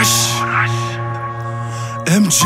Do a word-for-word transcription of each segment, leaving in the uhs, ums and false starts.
ام جی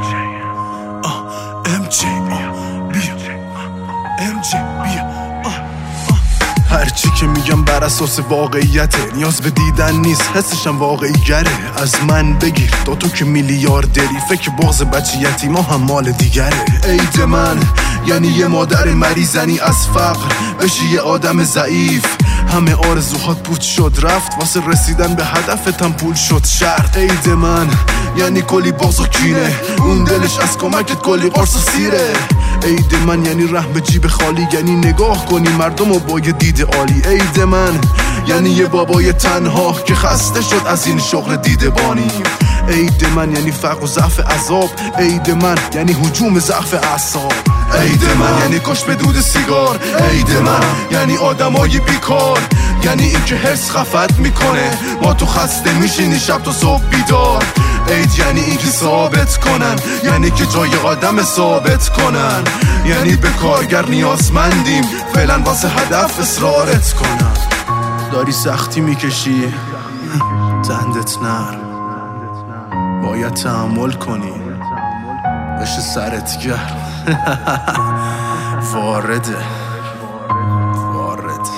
ام جی بیا ام جی بیا هرچی که میگم بر اساس واقعیته، نیاز به دیدن نیست، حسشم واقعی گره. از من بگیر تا تو که میلیاردری، فکر بغض بچه یتیما هم مال دیگره. عید من یعنی یه مادر مریضنی از فقر بشی یه آدم ضعیف. همه آرزوهات پوچ شد رفت، واسه رسیدن به هدفتم پول شد شرط. عید من یعنی کلی بغض و کینه، اون دلش از کمکت کلی قرص و سیره. عید من یعنی رحم جیب خالی، یعنی نگاه کنی مردم و با یه دید عالی. عید من یعنی یه بابای تنها که خسته شد از این شغل دیدبانی. عید من یعنی فقر و ضعف عذاب. عید من یعنی هجوم ضعف اعصاب. عید من یعنی کش به دود سیگار. عید من یعنی آدمای بیکار، یعنی این که حرص خفت میکنه، ما تو خسته میشینی شب تا صبح بیدار. عید یعنی این که ثابت کنن، یعنی که جای آدم ثابت کنن، یعنی به کارگر نیازمندیم فعلا واسه هدف اصرارت کنن. داری سختی میکشی دندت نرم، باید تحمل کنی بشه سرت گرم. وارده وارد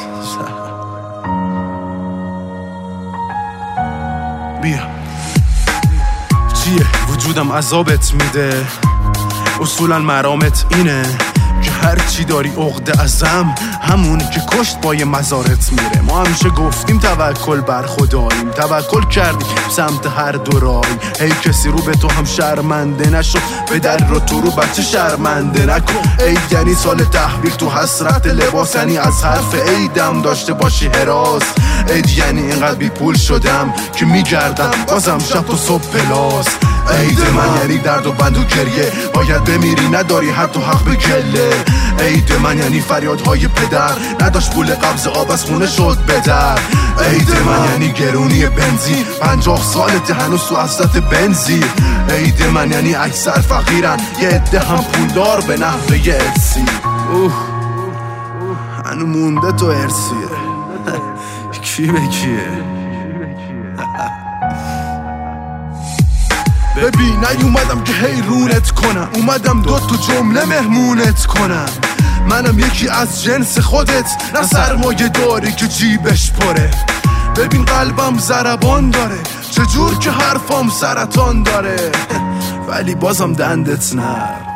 بیا چیه وجودم عذابت میده، اصولا مرامت اینه که هر چی داری عقده ازم، همونی که کشت با یه مزارت میره. ما همیشه گفتیم توکل بر خداییم، توکل کردیم سمت هر دو رایی. هی کسی رو به تو هم شرمنده نشو، به در رو تو رو بچه شرمنده نکن. عید یعنی سال تحویل تو حسرت لباس، یعنی از حرف عیدم داشته باشی هراس. عید یعنی اینقدر بی پول شدم که میگردم بازم شب تو صبح پلاس. عید من یعنی درد و بند و گریه، باید بمیری نداری حتی حق به گله. عید من یعنی فریادهای پدر، نداشت پول قبض آب از خونه شد بدر. عید من یعنی گرونی بنزین، پنجاه سالت هنوز تو حسرت بنزین. عید من یعنی اکثر فقیرن، یه عده هم پولدار به نحوه ارسی. اوه هنو مونده تو ارسیه. کی به کیه؟ ببین نیومدم که حیرونت کنم، اومدم دو تو جمله مهمونت کنم. منم یکی از جنس خودت، نه سرمایه داری که جیبش پره. ببین قلبم ضربان داره، چجور که حرفام سرطان داره، ولی بازم دندت نرم.